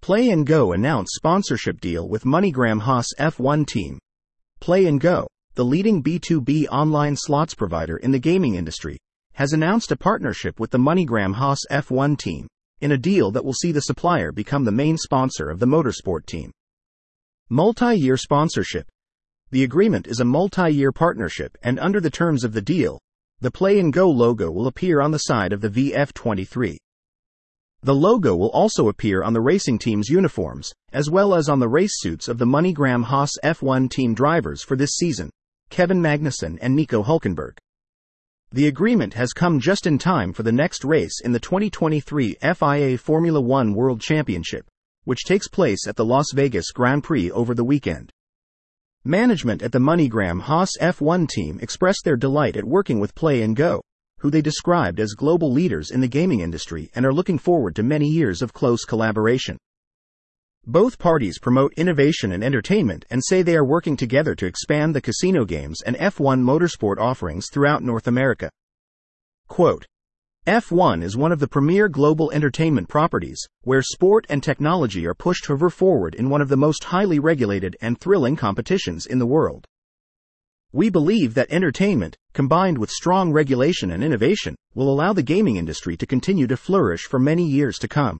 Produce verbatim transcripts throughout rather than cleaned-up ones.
Play and Go announced sponsorship deal with MoneyGram Haas F one team. Play and Go, the leading B two B online slots provider in the gaming industry, has announced a partnership with the MoneyGram Haas F one team, in a deal that will see the supplier become the main sponsor of the motorsport team. Multi-year sponsorship. The agreement is a multi-year partnership, and under the terms of the deal, the Play and Go logo will appear on the side of the V F twenty-three. The logo will also appear on the racing team's uniforms, as well as on the race suits of the MoneyGram Haas F one team drivers for this season, Kevin Magnussen and Nico Hülkenberg. The agreement has come just in time for the next race in the twenty twenty-three F I A Formula One World Championship, which takes place at the Las Vegas Grand Prix over the weekend. Management at the MoneyGram Haas F one team expressed their delight at working with Play and Go, who they described as global leaders in the gaming industry, and are looking forward to many years of close collaboration. Both parties promote innovation and entertainment and say they are working together to expand the casino games and F one motorsport offerings throughout North America. Quote, F one is one of the premier global entertainment properties, where sport and technology are pushed ever forward in one of the most highly regulated and thrilling competitions in the world. We believe that entertainment, combined with strong regulation and innovation, will allow the gaming industry to continue to flourish for many years to come.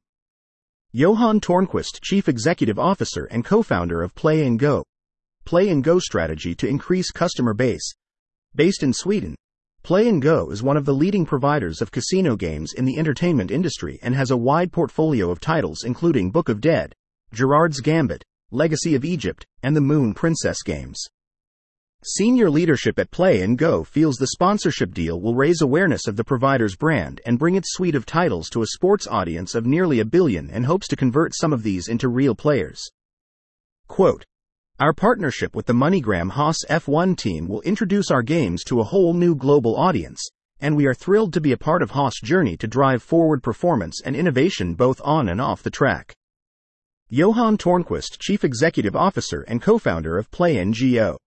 Johan Törnqvist, Chief Executive Officer and co-founder of Play and Go. Play and Go strategy to increase customer base. Based in Sweden, Play and Go is one of the leading providers of casino games in the entertainment industry and has a wide portfolio of titles including Book of Dead, Gerard's Gambit, Legacy of Egypt, and the Moon Princess games. Senior leadership at Play and Go feels the sponsorship deal will raise awareness of the provider's brand and bring its suite of titles to a sports audience of nearly a billion, and hopes to convert some of these into real players. Quote, Our partnership with the MoneyGram Haas F one team will introduce our games to a whole new global audience, and we are thrilled to be a part of Haas' journey to drive forward performance and innovation both on and off the track. Johan Törnqvist, Chief Executive Officer and co-founder of Play and Go.